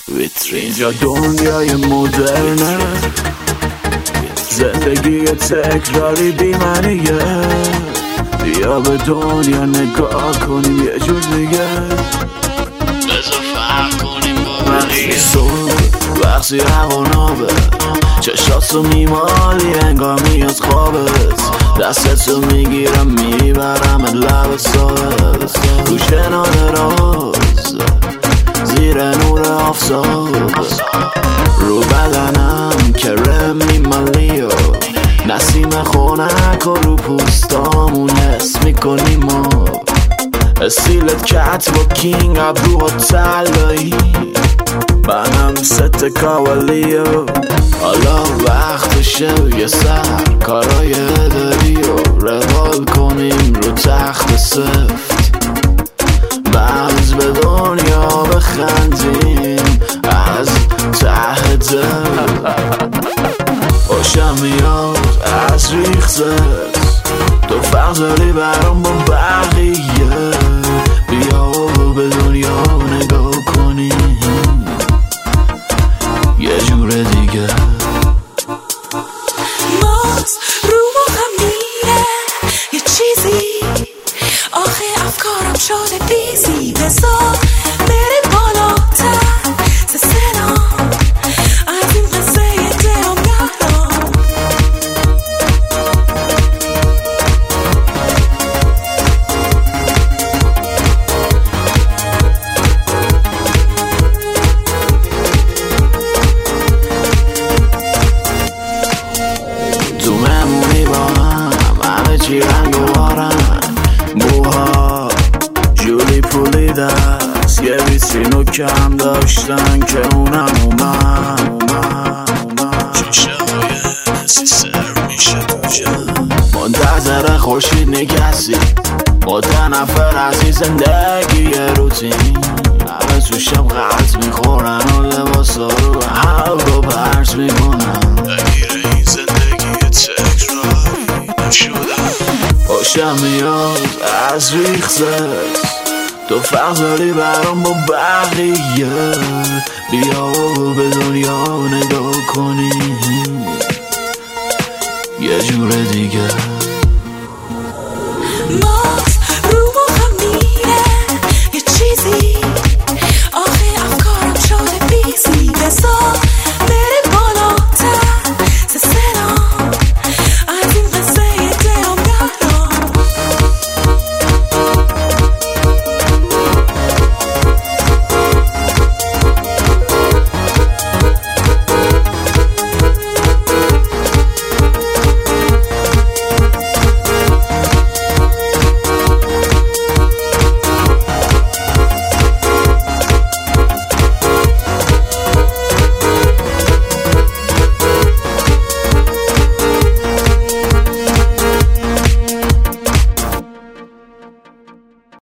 اینجا دنیای مدرنه، زندگی تکراری بی‌معنیه. بیا به دنیا نگاه کنیم یه جور دیگه، بذار فرق کنیم با بقیه. صبح وقتی هوا نابه، چشاتو میمالی انگار میاد خوابت. دستتو میگیرم میبرم لب ساعت، رو کنار راز زیر نور آفتاب. رو بدنم کرم میمالی و نسیم خونک و رو پوستامون حس میکنیم ما. استیلت کت با کینگ ابروها تلایی، منم ست کاوالیو. حالا وقتشه یه سر کارای داری و روال کنیم رو تخت سفت. بعض به دنیا بخندیم از ته دل. خوشم میاد از ریختت، تو فرق داری برام با بقیه. بیا به دنیا نگاه کنیم یه جور دیگه. ماز رو مخم میره یه چیزی، آخه افکارم شده بیزی. بذار بره بالاتر سسنا از این قصه درام گردم. تو مهمونی با هم همه چی رنگ و بارن، موها جولی پولی دست، یه ویترینو کم داشتن که اونم اومد. چشه های نسی سر میشه تو جمع، منتظر خورشید نگسی با 10 نفر از این زندگی روتین. همه تو شب غلط میخورن و لباسا رو هوا پرس میکنن. اگیر این زندگی تکراری نشدن. خوشم میاد از ریختت، تو فرق داری برام با بقیه. بیا به دنیا نگاه کنیم یه جور دیگه.